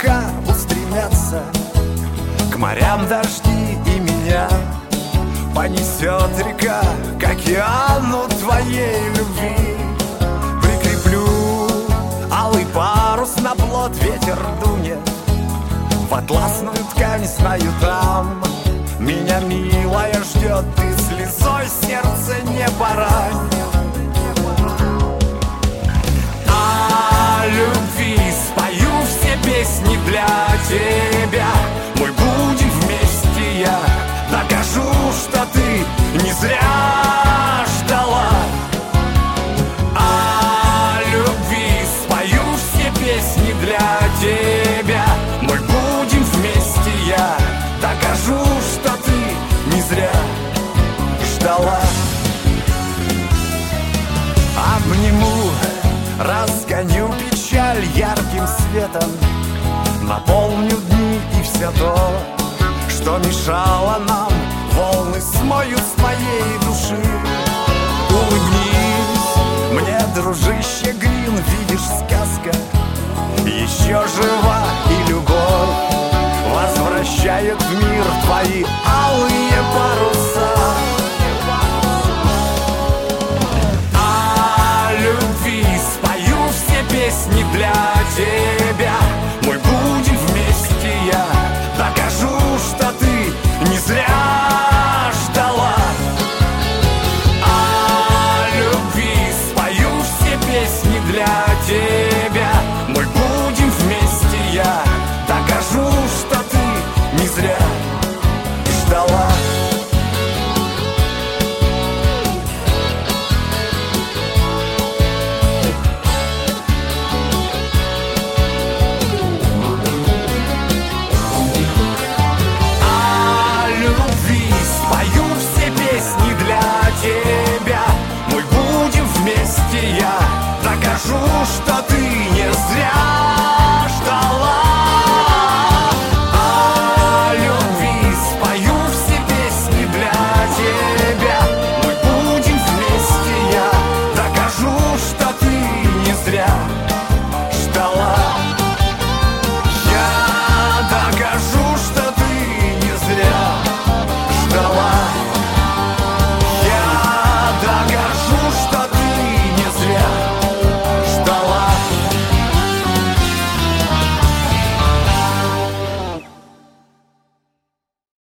река устремятся к морям дожди, и меня понесет река к океану твоей любви. Прикреплю алый парус на плот, ветер дунет в атласную ткань, знаю, там меня, милая, ждет, ты слезой сердце не порань. О любви спою все песни для тебя, мы будем вместе, я докажу, что ты не зря ждала. О любви спою все песни для тебя, мы будем вместе, я докажу, что ты не зря ждала. Обниму, разгоню печаль ярким светом, наполню дни и все то, что мешало нам, волны смоют с твоей души. Улыбнись мне, дружище Грин, видишь, сказка еще жива, и любовь возвращает в мир твои